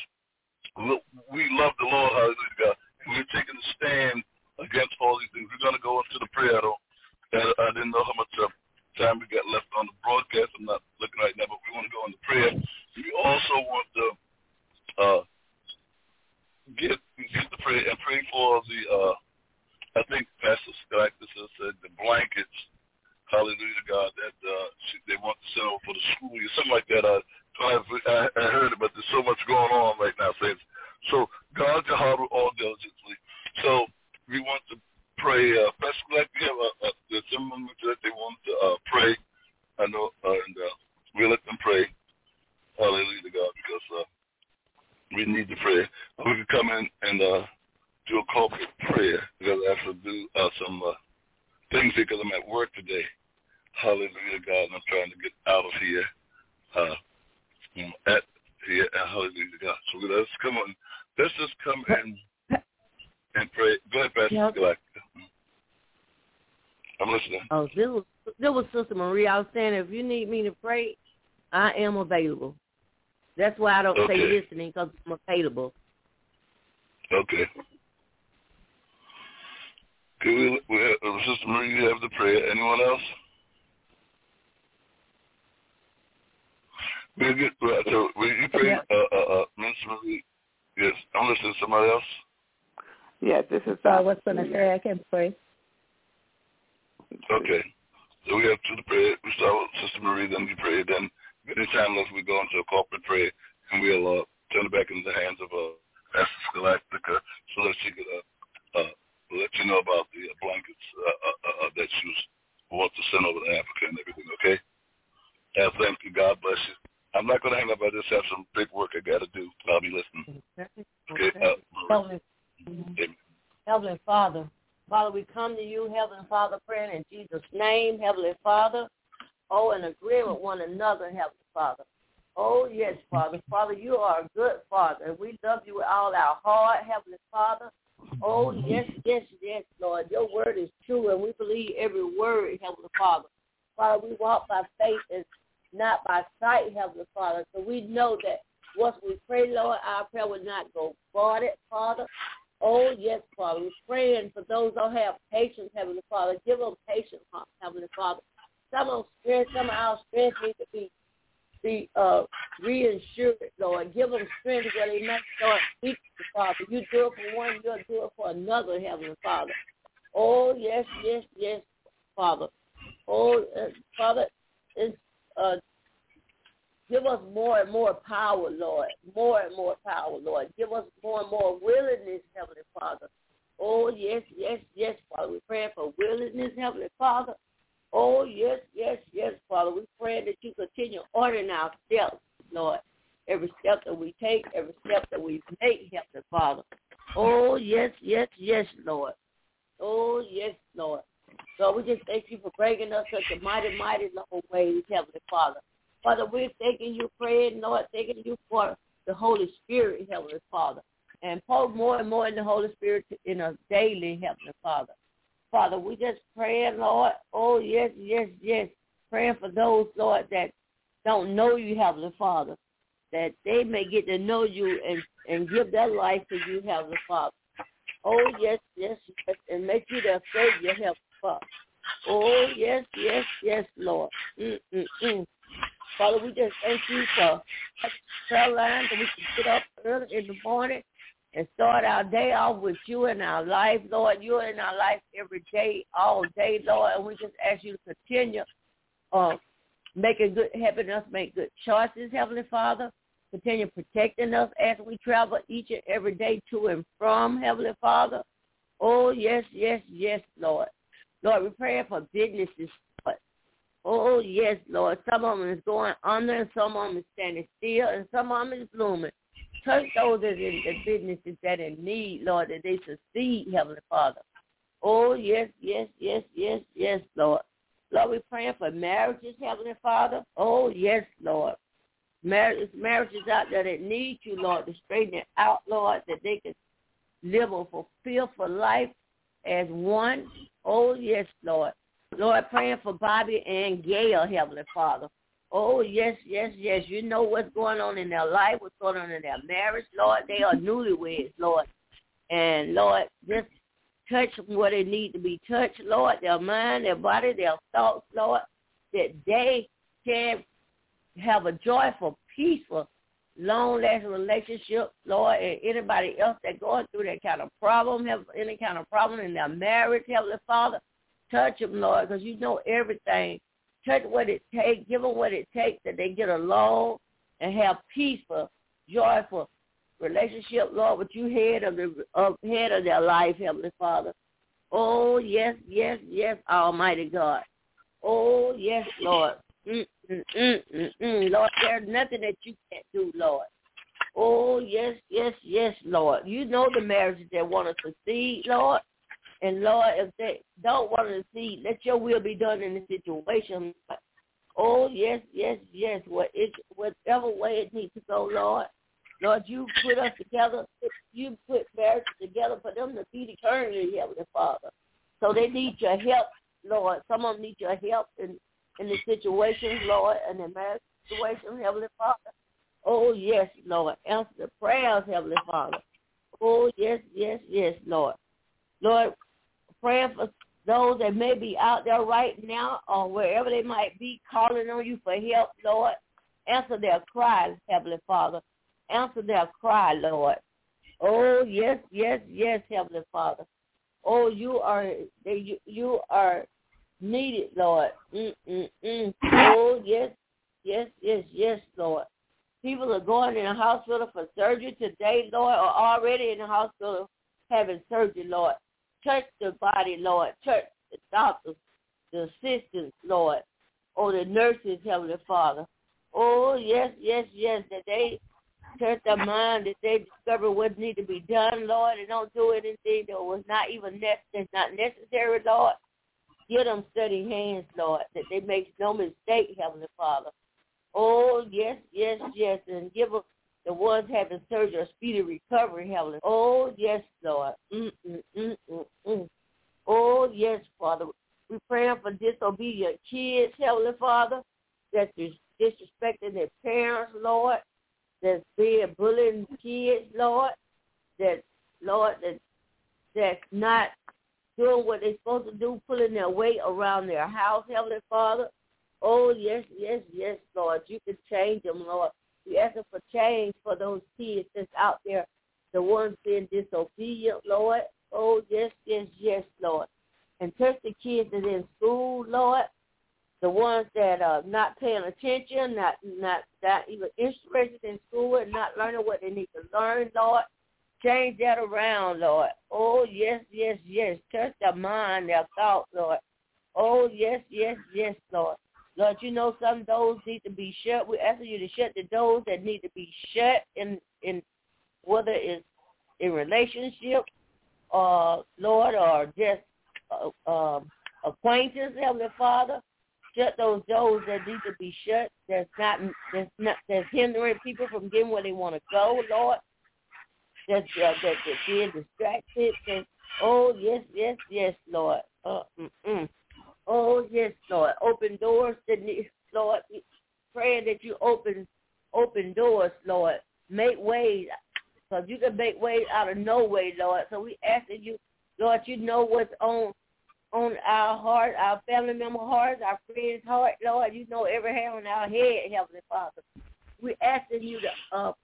we love the Lord, hallelujah, God, and we're taking a stand against all these things. We're going to go into the prayer, though. And I didn't know how much uh, time we got left on the broadcast. I'm not looking right now, but we want to go into prayer. We also want to uh, get get the prayer and pray for the, uh, I think Pastor Scott said, the blankets, hallelujah, God, that uh, she, they want to send over for the school year, something like that. I, I, I heard it, but there's so much going on right now, saints. So God your heart all diligently. So we want to pray. Uh, Pastor Black, we have a, a, there's someone that they want to uh, pray. I know, uh, and uh, we let them pray. Hallelujah to God, because uh, we need to pray. We can come in and uh, do a corporate prayer because I have to do uh, some uh, things here because I'm at work today. Hallelujah to God, and I'm trying to get out of here. Uh, at here, hallelujah to God. So let's come on. let's just come in and pray. Go ahead, Pastor Yep. Galactica. I'm listening. Oh, this was, this was Sister Marie. I was saying if you need me to pray, I am available. That's why I don't Okay. say listening, because I'm available. Okay. Okay, we, we have, uh, Sister Marie, you have the prayer. Anyone else? We'll get, uh, so will you pray, Yeah. uh, uh, uh, Minister Marie? Yes, I'm listening to somebody else. Yes, this is. So I was going to say I can pray. Okay. So we have two to pray. We start with Sister Marie, then you pray. Then anytime else we go into a corporate prayer, and we'll uh, turn it back into the hands of uh, Pastor Scholastica so that she could uh, uh, let you know about the uh, blankets uh, uh, uh, that she was wants to send over to Africa and everything, okay? And thank you. God bless you. I'm not going to hang up. I just have some big work I got to do. I'll be listening. Okay? Uh, Heavenly, Amen. Heavenly Father, Father, we come to you, Heavenly Father, praying in Jesus' name, Heavenly Father. Oh, in agreement with one another, Heavenly Father. Oh, yes, Father. Father, you are a good Father, and we love you with all our heart, Heavenly Father. Oh, yes, yes, yes, Lord. Your word is true, and we believe every word, Heavenly Father. Father, we walk by faith and not by sight, Heavenly Father. So we know that once we pray, Lord, our prayer will not go voided, Father. Oh, yes, Father. We're praying for those who have patience, Heavenly Father. Give them patience, Heavenly Father. Some of strength, some of our strength need to be be uh, reinsured, Lord. Give them strength where they might start weak, Father. You do it for one, you'll do it for another, Heavenly Father. Oh, yes, yes, yes, Father. Oh, uh, Father, it's, uh, give us more and more power, Lord. More and more power, Lord. Give us more and more willingness, Heavenly Father. Oh, yes, yes, yes, Father. We're praying for willingness, Heavenly Father. Oh, yes, yes, yes, Father. We pray that you continue ordering our steps, Lord. Every step that we take, every step that we make, Heavenly Father. Oh, yes, yes, yes, Lord. Oh, yes, Lord. So we just thank you for bringing us such a mighty, mighty long ways, Heavenly Father. Father, we're thanking you, praying, Lord, thanking you for the Holy Spirit, Heavenly Father. And pour more and more in the Holy Spirit in us daily, Heavenly Father. Father, we just praying, Lord. Oh, yes, yes, yes. Praying for those, Lord, that don't know you, Heavenly Father, that they may get to know you and, and give their life to you, Heavenly Father. Oh, yes, yes, yes, and make you their Savior, Heavenly Father. Oh, yes, yes, yes, Lord. Mm-mm-mm. Father, we just thank you for prayer line that we can get up early in the morning and start our day off with you in our life, Lord. You're in our life every day, all day, Lord. And we just ask you to continue uh, making good, helping us make good choices, Heavenly Father. Continue protecting us as we travel each and every day to and from, Heavenly Father. Oh, yes, yes, yes, Lord. Lord, we're praying for businesses, Lord. Oh, yes, Lord. Some of them is going under, and some of them is standing still, and some of them is blooming. Touch those that in the businesses that in need, Lord, that they succeed, Heavenly Father. Oh, yes, yes, yes, yes, yes, Lord. Lord, we're praying for marriages, Heavenly Father. Oh, yes, Lord. Marriages, marriages out there that need you, Lord, to straighten it out, Lord, that they can live a fulfilled life as one. Oh, yes, Lord. Lord, praying for Bobby and Gail, Heavenly Father. Oh, yes, yes, yes. You know what's going on in their life, what's going on in their marriage, Lord. They are newlyweds, Lord. And, Lord, just touch them where they need to be touched, Lord, their mind, their body, their thoughts, Lord, that they can have a joyful, peaceful, long-lasting relationship, Lord, and anybody else that's going through that kind of problem, have any kind of problem in their marriage, Heavenly Father, touch them, Lord, because you know everything. Touch what it takes, give them what it takes that they get along and have peaceful, joyful relationship, Lord, with you head of the of, head of their life, Heavenly Father. Oh, yes, yes, yes, Almighty God. Oh, yes, Lord. Mm, mm, mm, mm, mm. Lord, there's nothing that you can't do, Lord. Oh, yes, yes, yes, Lord. You know the marriages that want to succeed, Lord. And, Lord, if they don't want to see, let your will be done in the situation. Oh, yes, yes, yes. What it, whatever way it needs to go, Lord, Lord, you put us together. You put marriage together for them to be eternally, Heavenly Father. So they need your help, Lord. Some of them need your help in, in the situations, Lord, and the marriage situation, Heavenly Father. Oh, yes, Lord. Answer the prayers, Heavenly Father. Oh, yes, yes, yes, Lord. Lord, praying for those that may be out there right now or wherever they might be calling on you for help, Lord. Answer their cries, Heavenly Father. Answer their cry, Lord. Oh, yes, yes, yes, Heavenly Father. Oh, you are you, you are needed, Lord. Mm-mm-mm. Oh, yes, yes, yes, yes, Lord. People are going in the hospital for surgery today, Lord, or already in the hospital having surgery, Lord. Touch the body, Lord. Touch the doctors, the assistants, Lord, or the nurses, Heavenly Father. Oh, yes, yes, yes, that they touch their mind, that they discover what needs to be done, Lord, and don't do anything that was not even necessary, not necessary, Lord. Give them steady hands, Lord, that they make no mistake, Heavenly Father. Oh, yes, yes, yes, and give them the ones having surgery a speedy recovery, Heavenly. Oh, yes, Lord. Mm-mm-mm-mm-mm. Oh, yes, Father. We pray for disobedient kids, Heavenly Father, that's disrespecting their parents, Lord, that's being bullying kids, Lord, that, Lord, that that's not doing what they're supposed to do, pulling their weight around their house, Heavenly Father. Oh, yes, yes, yes, Lord. You can change them, Lord. We ask for change for those kids that's out there, the ones being disobedient, Lord. Oh, yes, yes, yes, Lord. And touch the kids that are in school, Lord, the ones that are not paying attention, not not, not even interested in school and not learning what they need to learn, Lord. Change that around, Lord. Oh, yes, yes, yes. Touch their mind, their thoughts, Lord. Oh, yes, yes, yes, Lord. Lord, you know some doors need to be shut. We ask you to shut the doors that need to be shut in, in whether it's in relationship, or Lord, or just uh, um, acquaintance, Heavenly Father. Shut those doors that need to be shut. That's not that's not that's hindering people from getting where they want to go, Lord. That's uh, that that's being distracted. That's, oh yes, yes, yes, Lord. Uh, mm-mm. Oh, yes, Lord. Open doors that need, Lord. Praying that you open open doors, Lord. Make ways. Because you can make ways out of no way, Lord. So we ask that you, Lord, you know what's on on our heart, our family member hearts, our friends' heart, Lord. You know every hair on our head, Heavenly Father. We asking you to uh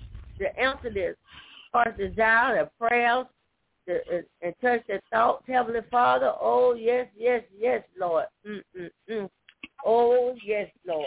to answer this heart's desire, the prayers, To, and, and touch their thoughts, Heavenly Father. Oh, yes, yes, yes, Lord. Mm-mm-mm. Oh, yes, Lord.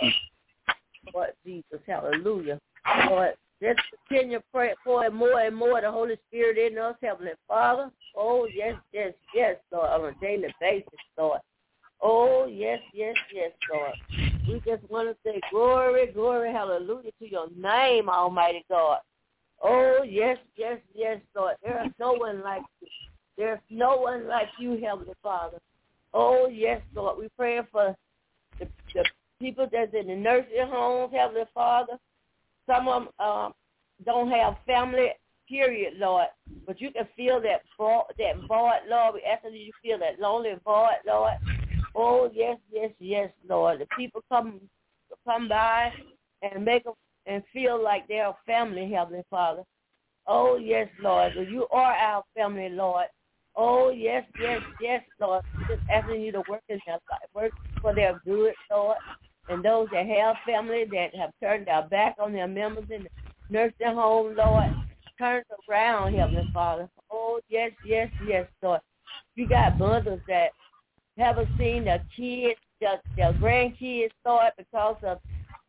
Lord Jesus, hallelujah. Lord, let's continue to pray for and more and more the Holy Spirit in us, Heavenly Father. Oh, yes, yes, yes, Lord, on a daily basis, Lord. Oh, yes, yes, yes, Lord. We just want to say glory, glory, hallelujah to your name, Almighty God. Oh, yes, yes, yes, Lord. There is no one like you. There's no one like you, Heavenly Father. Oh, yes, Lord. We pray for the, the people that's in the nursing homes, Heavenly Father. Some of them um, don't have family, period, Lord. But you can feel that void, that void, Lord. We ask that you feel that lonely void, Lord. Oh, yes, yes, yes, Lord. The people come come by and make them and feel like they're a family, Heavenly Father. Oh, yes, Lord. You are our family, Lord. Oh, yes, yes, yes, Lord. Just asking you to work in their life, work for their good, Lord. And those that have family that have turned their back on their members in the nursing home, Lord, turn it around, Heavenly Father. Oh, yes, yes, yes, Lord. You got mothers that haven't seen their kids, their, their grandkids, Lord, because of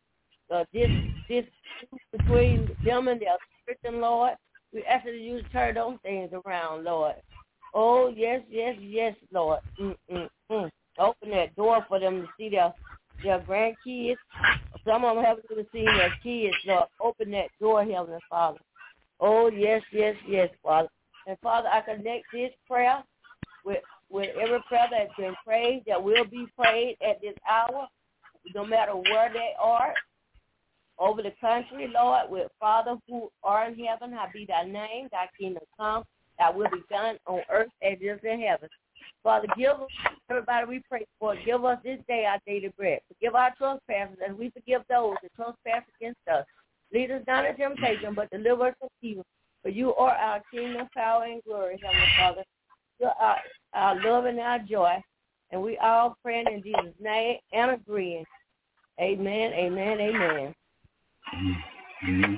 Uh, this this between them and their Christian, Lord. We ask that you to turn those things around, Lord. Oh, yes, yes, yes, Lord. Mm-mm-mm. Open that door for them to see their, their grandkids. Some of them haven't even seen their kids, Lord. Open that door, Heavenly Father. Oh, yes, yes, yes, Father. And, Father, I connect this prayer with, with every prayer that's been prayed, that will be prayed at this hour, no matter where they are. over the country, Lord, with Father who art in heaven, hallowed be thy name, thy kingdom come, thy will be done on earth as it is in heaven. Father, give us, everybody we pray for, give us this day our daily bread. Forgive our trespasses as we forgive those that trespass against us. Lead us not into temptation, but deliver us from evil. For you are our kingdom, power, and glory, Heavenly Father. You are our, our love and our joy. And we all praying in Jesus' name and agreeing. Amen, amen, amen. Mm-hmm.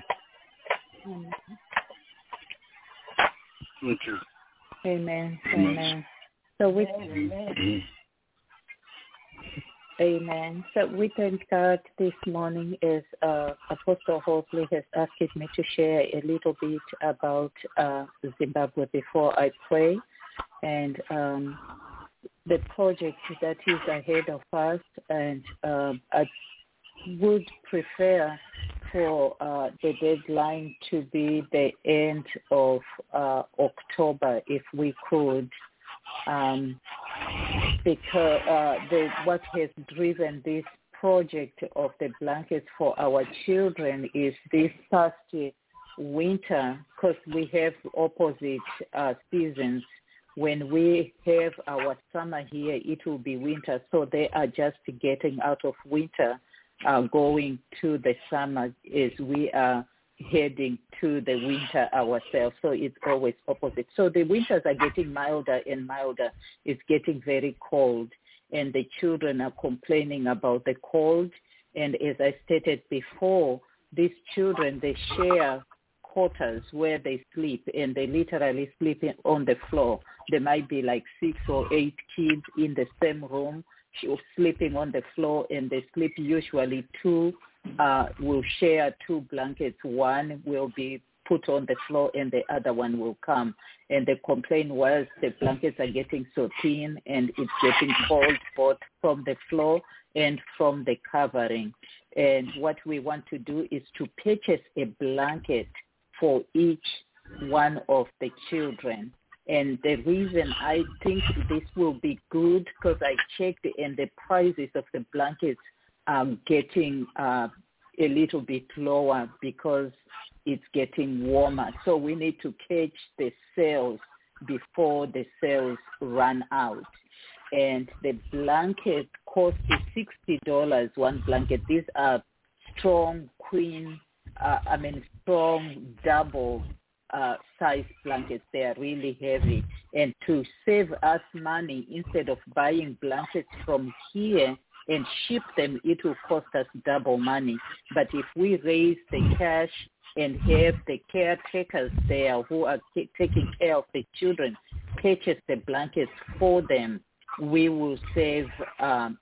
Thank you. Amen, amen. So we, Amen. Amen. So we thank God this morning as uh, Apostle Hosley has asked me to share a little bit about uh, Zimbabwe before I pray, and um, the project that is ahead of us, and uh, I would prefer for uh, the deadline to be the end of uh, October if we could. Um, because uh, the, what has driven this project of the blankets for our children is this past winter, because we have opposite uh, seasons. When we have our summer here, it will be winter, so they are just getting out of winter, uh, going to the summer as we are heading to the winter ourselves, so it's always opposite. So the winters are getting milder and milder. It's getting very cold, and the children are complaining about the cold. And as I stated before, these children, they share quarters where they sleep, and they literally sleep on the floor. There might be like six or eight kids in the same room sleeping on the floor, and they sleep usually two Uh, will share two blankets. One will be put on the floor and the other one will come. And the complaint was the blankets are getting so thin and it's getting cold both from the floor and from the covering. And what we want to do is to purchase a blanket for each one of the children. And the reason I think this will be good, because I checked and the prices of the blankets Um, getting uh, a little bit lower because it's getting warmer. So we need to catch the sales before the sales run out. And the blanket costs sixty dollars, one blanket. These are strong queen, uh, I mean strong double uh, size blankets. They are really heavy. And to save us money, instead of buying blankets from here and ship them, it will cost us double money. But if we raise the cash and have the caretakers there who are t- taking care of the children purchase the blankets for them, we will save um,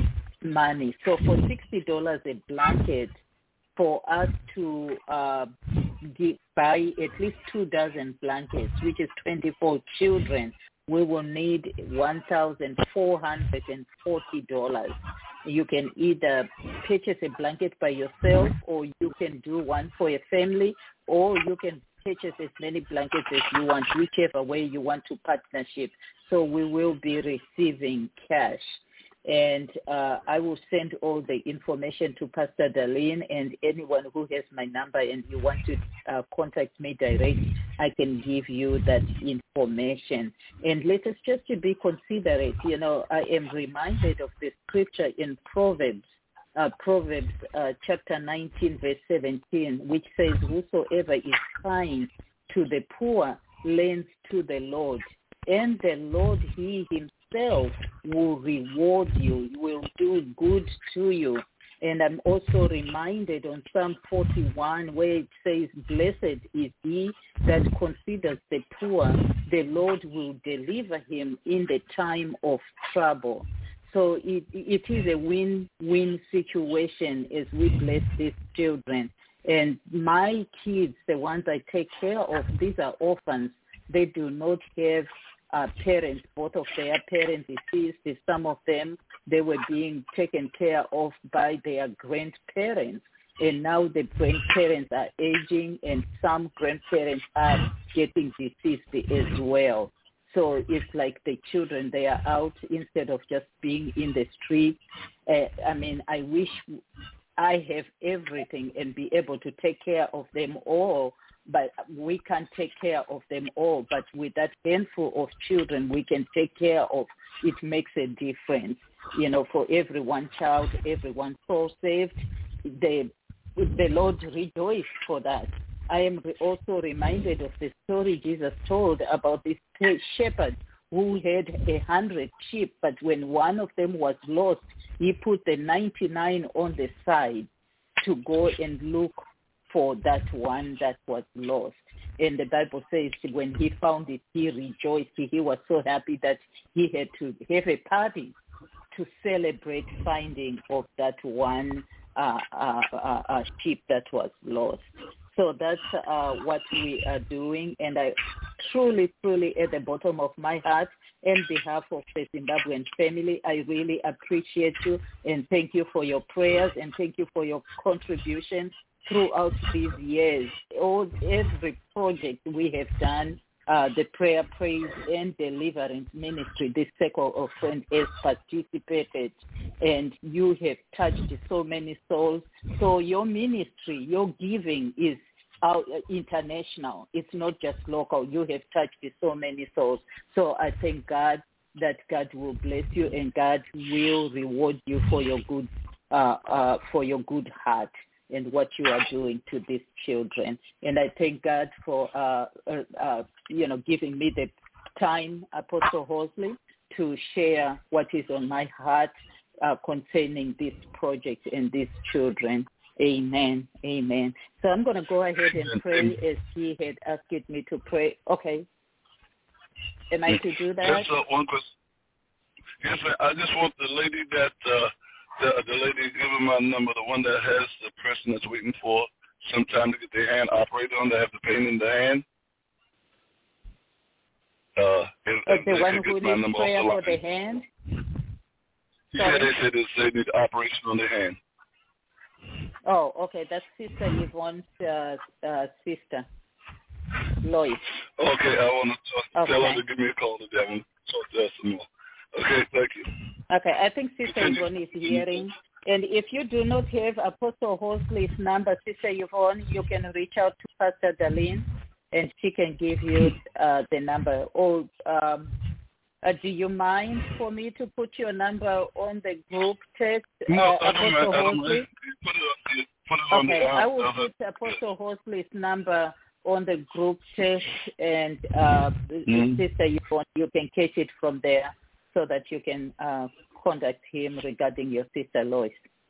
money. So for sixty dollars a blanket, for us to uh, give, buy at least two dozen blankets, which is twenty-four children, we will need one thousand four hundred forty dollars. You can either purchase a blanket by yourself, or you can do one for a family, or you can purchase as many blankets as you want, whichever way you want to partnership. So we will be receiving cash. And uh, I will send all the information to Pastor Darlene, and anyone who has my number and you want to uh, contact me direct, I can give you that information. And let us just to be considerate. You know, I am reminded of the scripture in Proverbs, uh, Proverbs uh, chapter nineteen, verse seventeen, which says, whosoever is kind to the poor lends to the Lord, and the Lord he himself will reward you, will do good to you. And I'm also reminded on Psalm forty-one where it says, blessed is he that considers the poor, the Lord will deliver him in the time of trouble. So it, it is a win-win situation as we bless these children. And my kids, the ones I take care of, these are orphans. They do not have uh, parents. Both of their parents deceased. Some of them, they were being taken care of by their grandparents. And now the grandparents are aging, and some grandparents are getting deceased as well. So it's like the children, they are out instead of just being in the street. Uh, I mean, I wish I have everything and be able to take care of them all, but we can't take care of them all. But with that handful of children we can take care of, it makes a difference. You know, for every one child, every one soul saved, the, the Lord rejoiced for that. I am also reminded of the story Jesus told about this shepherd who had a hundred sheep, but when one of them was lost, he put the ninety-nine on the side to go and look for that one that was lost. And the Bible says when he found it, he rejoiced. He was so happy that he had to have a party to celebrate finding of that one uh, uh, uh, uh, sheep that was lost. So that's uh, what we are doing, and I truly, truly, at the bottom of my heart, on behalf of the Zimbabwean family, I really appreciate you, and thank you for your prayers, and thank you for your contribution throughout these years. All every project we have done, uh, the prayer, praise, and deliverance ministry, this circle of friends has participated, and you have touched so many souls. So your ministry, your giving is out, uh, international. It's not just local. You have touched so many souls. So I thank God that God will bless you and God will reward you for your good, uh, uh, for your good heart and what you are doing to these children. And I thank God for, uh, uh, uh, you know, giving me the time, Apostle Hosley, to share what is on my heart uh, concerning this project and these children. Amen. Amen. So I'm going to go ahead and pray as he had asked me to pray. Okay. Am I to do that? Yes, uh, one question. Yes, ma'am. I just want the lady that, uh, the, the lady giving my number, the one that has the person that's waiting for some time to get their hand operated on, they have the pain in the hand. Uh, if, uh, if the one who needs prayer for the hand? Yeah, Sorry? they said they need operation on the hand. Oh, okay. That's Sister Yvonne's uh, uh, sister, Lois. Okay, I want to talk, okay. tell her to give me a call today. I want to talk to her some more. Okay, thank you. Okay, I think Sister Yvonne is hearing. And if you do not have Apostle Hosley's number, Sister Yvonne, you can reach out to Pastor Darlene, and she can give you uh, the number. Or um, uh, do you mind for me to put your number on the group text, no, uh, I don't Apostle mind. Hosley? Put it, put it on okay, the, I will put Apostle Hosley's number on the group text, and uh, mm-hmm. Sister Yvonne, you can catch it from there so that you can uh, contact him regarding your sister Lois.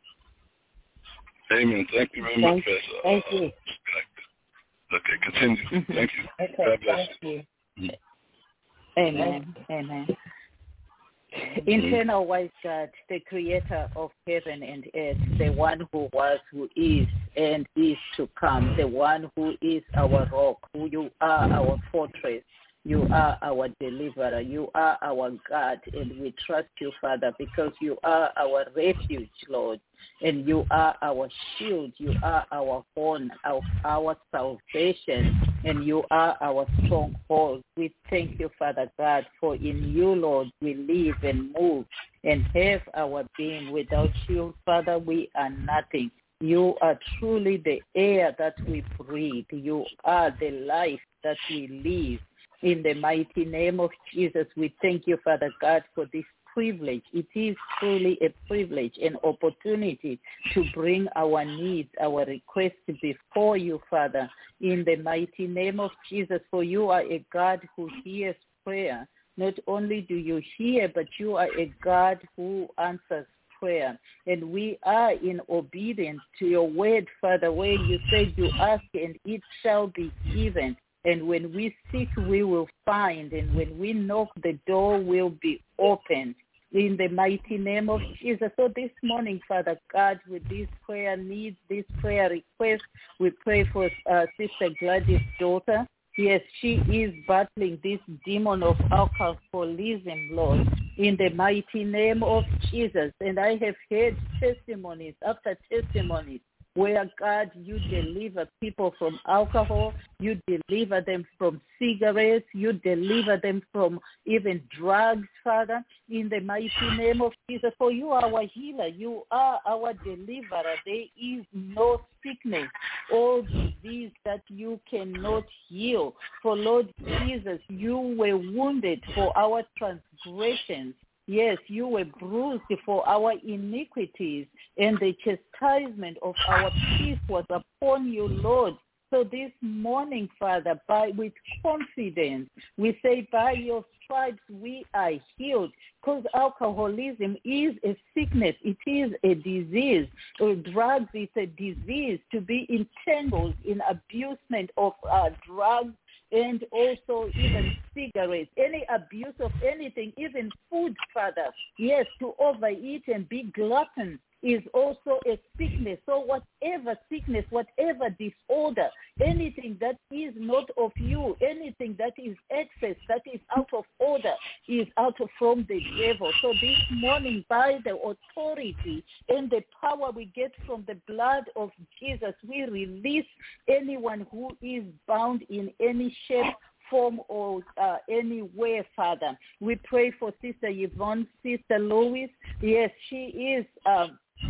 Amen. Thank you very Thank much, you. Pastor. Thank you. Okay, continue. Mm-hmm. Thank you. Okay, God bless thank you. you. Amen. Amen. Eternal wise God, the creator of heaven and earth, the one who was, who is, and is to come, the one who is our rock, who you are our fortress. You are our deliverer. You are our God, and we trust you, Father, because you are our refuge, Lord, and you are our shield. You are our horn, our, our salvation, and you are our stronghold. We thank you, Father God, for in you, Lord, we live and move and have our being. Without you, Father, we are nothing. You are truly the air that we breathe. You are the life that we live. In the mighty name of Jesus, we thank you, Father God, for this privilege. It is truly a privilege, an opportunity to bring our needs, our requests before you, Father, in the mighty name of Jesus, for you are a God who hears prayer. Not only do you hear, but you are a God who answers prayer. And we are in obedience to your word, Father, where you said you ask and it shall be given. And when we seek, we will find. And when we knock, the door will be opened in the mighty name of Jesus. So this morning, Father God, with these prayer needs, these prayer requests, we pray for uh, Sister Gladys' daughter. Yes, she is battling this demon of alcoholism, Lord, in the mighty name of Jesus. And I have heard testimonies after testimonies where, God, you deliver people from alcohol, you deliver them from cigarettes, you deliver them from even drugs, Father, in the mighty name of Jesus. For you are our healer. You are our deliverer. There is no sickness or disease that you cannot heal. For, Lord Jesus, you were wounded for our transgressions. Yes, you were bruised for our iniquities, and the chastisement of our peace was upon you, Lord. So this morning, Father, by with confidence, we say by your stripes we are healed, because alcoholism is a sickness. It is a disease. Or drugs is a disease. To be entangled in abusement of uh, drugs, and also even cigarettes, any abuse of anything, even food, Father. Yes, to overeat and be glutton is also a sickness. So whatever sickness, whatever disorder, anything that is not of you, anything that is excess, that is out of order, is out of from the devil. So this morning, by the authority and the power we get from the blood of Jesus, we release anyone who is bound in any shape, form, or uh, anywhere, Father. We pray for Sister Yvonne, Sister Lois. Yes, she is uh,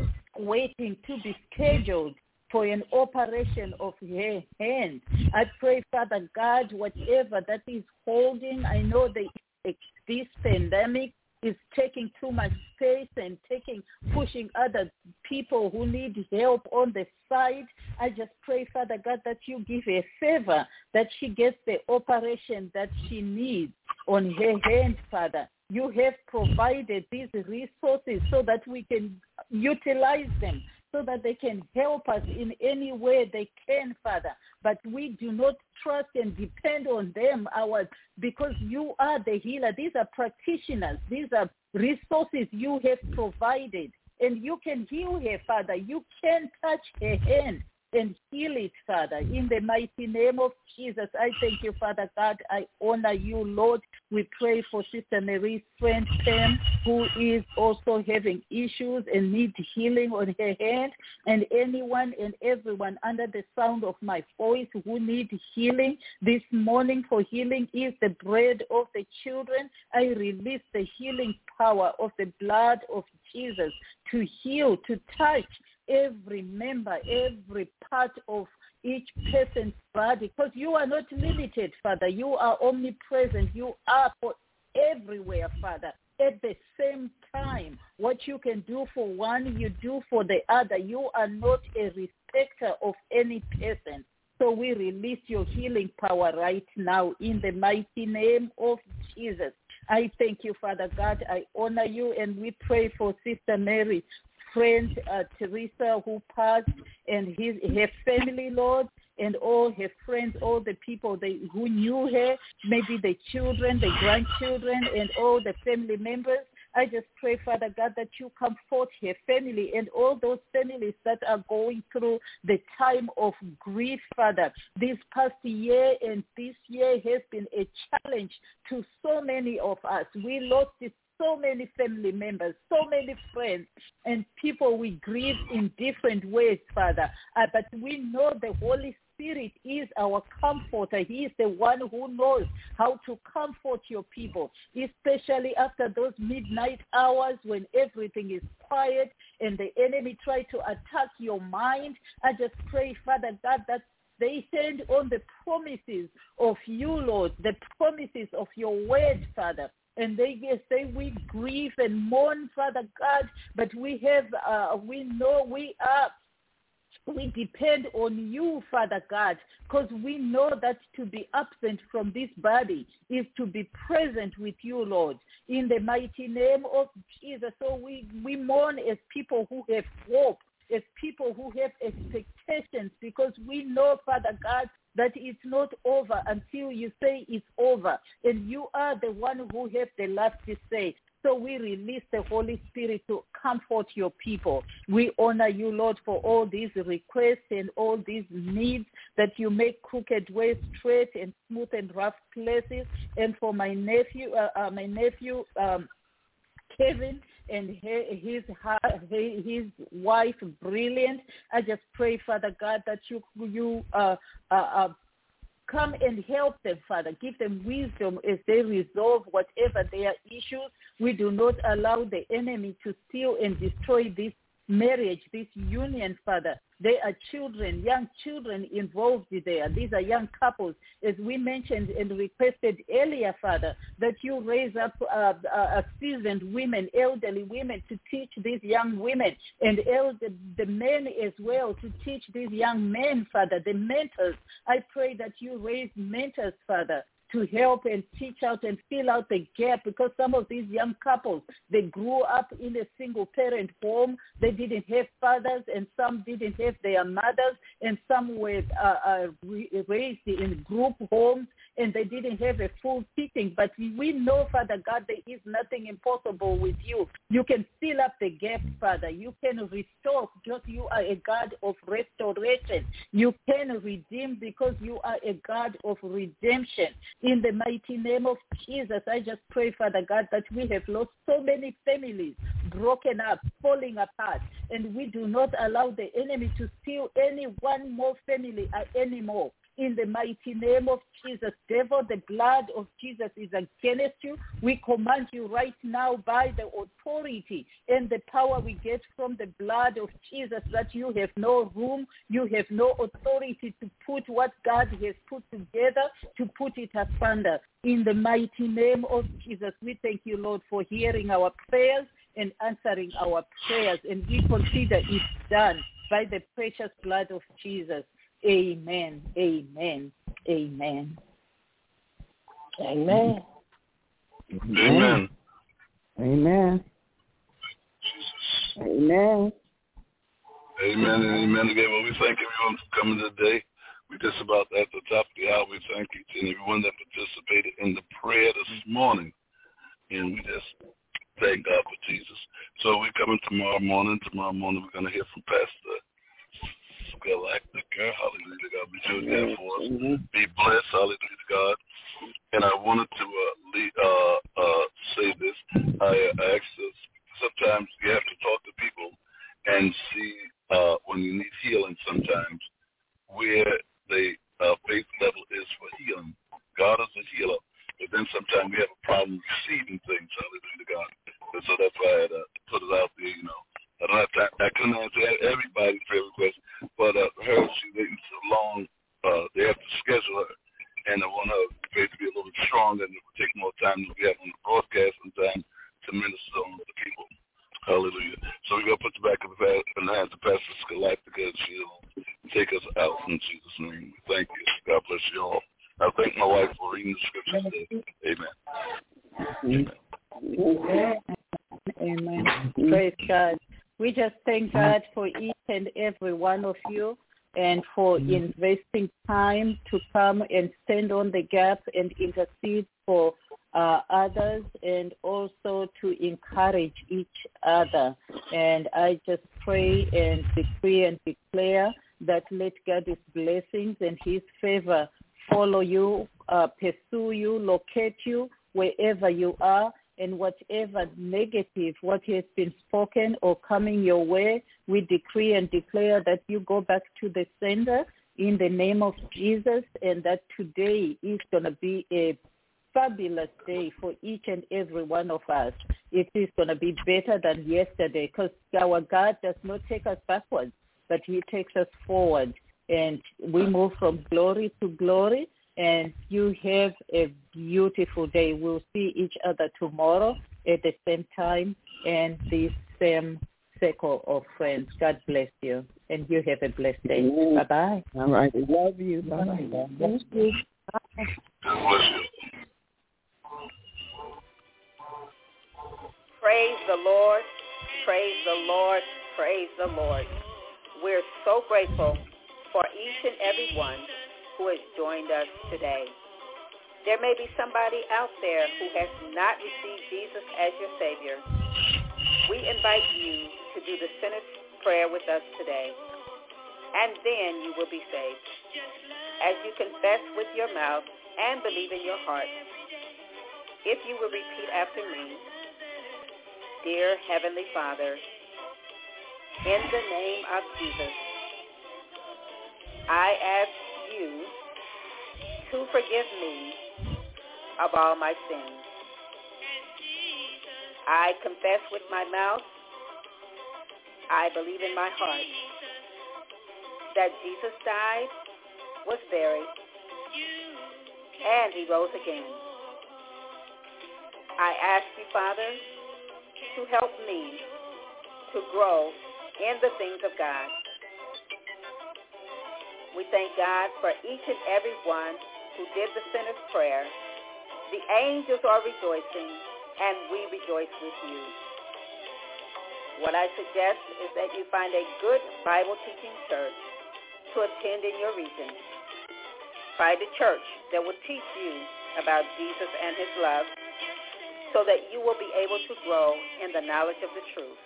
waiting to be scheduled for an operation of her hand. I pray, Father God, whatever that is holding, I know that this pandemic is taking too much space and taking, pushing other people who need help on the side. I just pray, Father God, that you give her favor, that she gets the operation that she needs on her hand, Father. You have provided these resources so that we can utilize them, so that they can help us in any way they can, Father. But we do not trust and depend on them, our, because you are the healer. These are practitioners. These are resources you have provided. And you can heal her, Father. You can touch her hand and heal it, Father. In the mighty name of Jesus, I thank you, Father God. I honor you, Lord. We pray for Sister Mary's friend, Pam, who is also having issues and needs healing on her hand, and anyone and everyone under the sound of my voice who needs healing this morning. For healing is the bread of the children. I release the healing power of the blood of Jesus to heal, to touch every member, every part of each person's body, because you are not limited, Father. You are omnipresent. You are for everywhere, Father. At the same time, what you can do for one, you do for the other. You are not a respecter of any person. So we release your healing power right now in the mighty name of Jesus. I thank you, Father God. I honor you, and we pray for Sister Mary, friend uh, Teresa, who passed, and his her family, Lord, and all her friends, all the people they, who knew her, maybe the children, the grandchildren, and all the family members. I just pray, Father God, that you comfort her family and all those families that are going through the time of grief, Father. This past year and this year has been a challenge to so many of us. We lost it. So many family members, so many friends, and people we grieve in different ways, Father. Uh, but we know the Holy Spirit is our comforter. He is the one who knows how to comfort your people, especially after those midnight hours when everything is quiet and the enemy tries to attack your mind. I just pray, Father God, that they stand on the promises of you, Lord, the promises of your word, Father. And they say we grieve and mourn, Father God, but we have, uh, we know we are, we depend on you, Father God, because we know that to be absent from this body is to be present with you, Lord, in the mighty name of Jesus. So we, we mourn as people who have hope, as people who have expectations, because we know, Father God, that it's not over until you say it's over. And you are the one who has the last to say. So we release the Holy Spirit to comfort your people. We honor you, Lord, for all these requests and all these needs, that you make crooked ways straight and smooth and rough places. And for my nephew, uh, uh, my nephew, um, Kevin, and his his wife, Brilliant. I just pray, Father God, that you you uh, uh, uh, come and help them, Father. Give them wisdom as they resolve whatever their issues. We do not allow the enemy to steal and destroy this marriage, this union, Father. There are children, young children involved there. These are young couples, as we mentioned and requested earlier, Father, that you raise up uh, uh, seasoned women, elderly women, to teach these young women, and elder, the men as well, to teach these young men, Father, the mentors. I pray that you raise mentors, Father, to help and teach out and fill out the gap, because some of these young couples, they grew up in a single-parent home. They didn't have fathers, and some didn't have their mothers, and some were uh, uh, raised in group homes, and they didn't have a full teaching. But we know, Father God, there is nothing impossible with you. You can fill up the gap, Father. You can restore because you are a God of restoration. You can redeem because you are a God of redemption. In the mighty name of Jesus, I just pray, Father God, that we have lost so many families, broken up, falling apart, and we do not allow the enemy to steal any one more family anymore. In the mighty name of Jesus, devil, the blood of Jesus is against you. We command you right now by the authority and the power we get from the blood of Jesus that you have no room, you have no authority to put what God has put together, to put it asunder. In the mighty name of Jesus, we thank you, Lord, for hearing our prayers and answering our prayers, and we consider it done by the precious blood of Jesus. Amen, amen, amen. Amen. Amen. Amen. Amen. Amen and amen again. Well, we thank everyone for coming today. We just about at the top of the hour. We thank each and everyone that participated in the prayer this morning. And we just thank God for Jesus. So we're coming tomorrow morning. Tomorrow morning we're going to hear from Pastor Galactica. Hallelujah to God. Be sure to get for us. Be blessed. Hallelujah to God. And I wanted to uh, lead, uh, uh, say this. I, I asked us, sometimes you have to talk to people and see uh, when you need healing sometimes where the uh, faith level is for healing. God is a healer. But then sometimes we have a problem receiving things. Hallelujah to God. And so that's why I had to put it out there, you know. I don't have time. I couldn't answer everybody's prayer request, but uh, her, she's waiting so long. Uh, they have to schedule her, and I want her faith to be a little bit stronger, and it will take more time than we have on the broadcast and time to minister on the people. Hallelujah. So we're going to put you back in the, in the hands of Pastor Galactica, and she'll take us out in Jesus' name. Thank you. God bless you all. I thank my wife for reading the scriptures today. Amen. Amen. Amen. Praise God. We just thank God for each and every one of you and for investing time to come and stand on the gap and intercede for uh, others, and also to encourage each other. And I just pray and decree and declare that let God's blessings and his favor follow you, uh, pursue you, locate you wherever you are. And whatever negative, what has been spoken or coming your way, we decree and declare that you go back to the sender in the name of Jesus, and that today is going to be a fabulous day for each and every one of us. It is going to be better than yesterday, because our God does not take us backwards, but he takes us forward. And we move from glory to glory. And you have a beautiful day. We'll see each other tomorrow at the same time and the same circle of friends. God bless you. And you have a blessed day. Amen. Bye-bye. All right. I love you. Bye-bye. Thank you. God bless you. Praise the Lord. Praise the Lord. Praise the Lord. We're so grateful for each and every one who has joined us today. There may be somebody out there who has not received Jesus as your Savior. We invite you to do the sinner's prayer with us today, and then you will be saved. As you confess with your mouth and believe in your heart, if you will repeat after me, dear Heavenly Father, in the name of Jesus, I ask you to forgive me of all my sins. I confess with my mouth, I believe in my heart that Jesus died, was buried, and he rose again. I ask you, Father, to help me to grow in the things of God. We thank God for each and every one who did the sinner's prayer. The angels are rejoicing, and we rejoice with you. What I suggest is that you find a good Bible-teaching church to attend in your region. Find a church that will teach you about Jesus and his love so that you will be able to grow in the knowledge of the truth.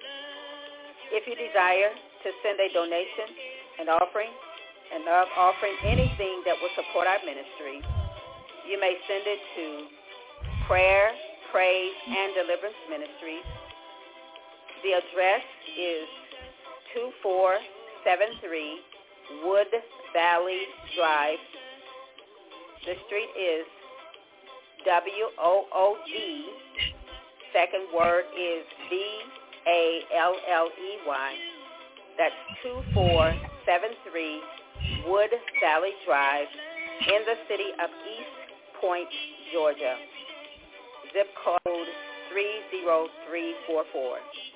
If you desire to send a donation, an offering, and of offering anything that will support our ministry, you may send it to Prayer, Praise, and Deliverance Ministries. The address is two four seven three Wood Valley Drive. The street is W O O D. Second word is B A L L E Y. That's two four seven three Wood Valley Drive in the city of East Point, Georgia. Zip code three zero three four four.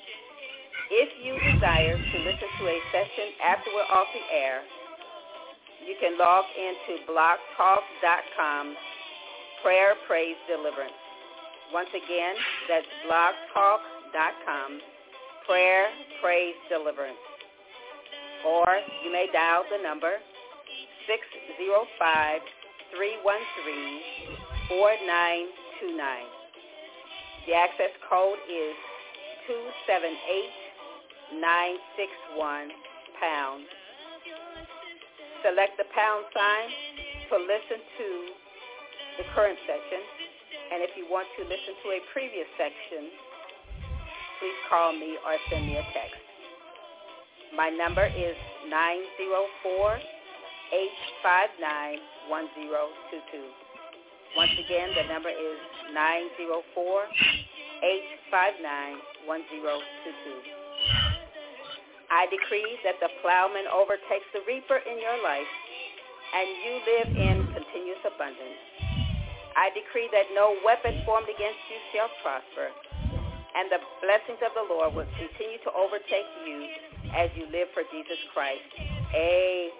If you desire to listen to a session after we're off the air, you can log into blog talk dot com, Prayer, Praise, Deliverance. Once again, that's blog talk dot com, Prayer, Praise, Deliverance. Or you may dial the number six zero five, three one three, four nine two nine. The access code is two seven eight, nine six one, pound. Select the pound sign to listen to the current session, and if you want to listen to a previous section, please call me or send me a text. My number is nine zero four, eight five nine, one zero two two. Once again, the number is nine zero four, eight five nine, one zero two two. I decree that the plowman overtakes the reaper in your life, and you live in continuous abundance. I decree that no weapon formed against you shall prosper, and the blessings of the Lord will continue to overtake you as you live for Jesus Christ. Amen.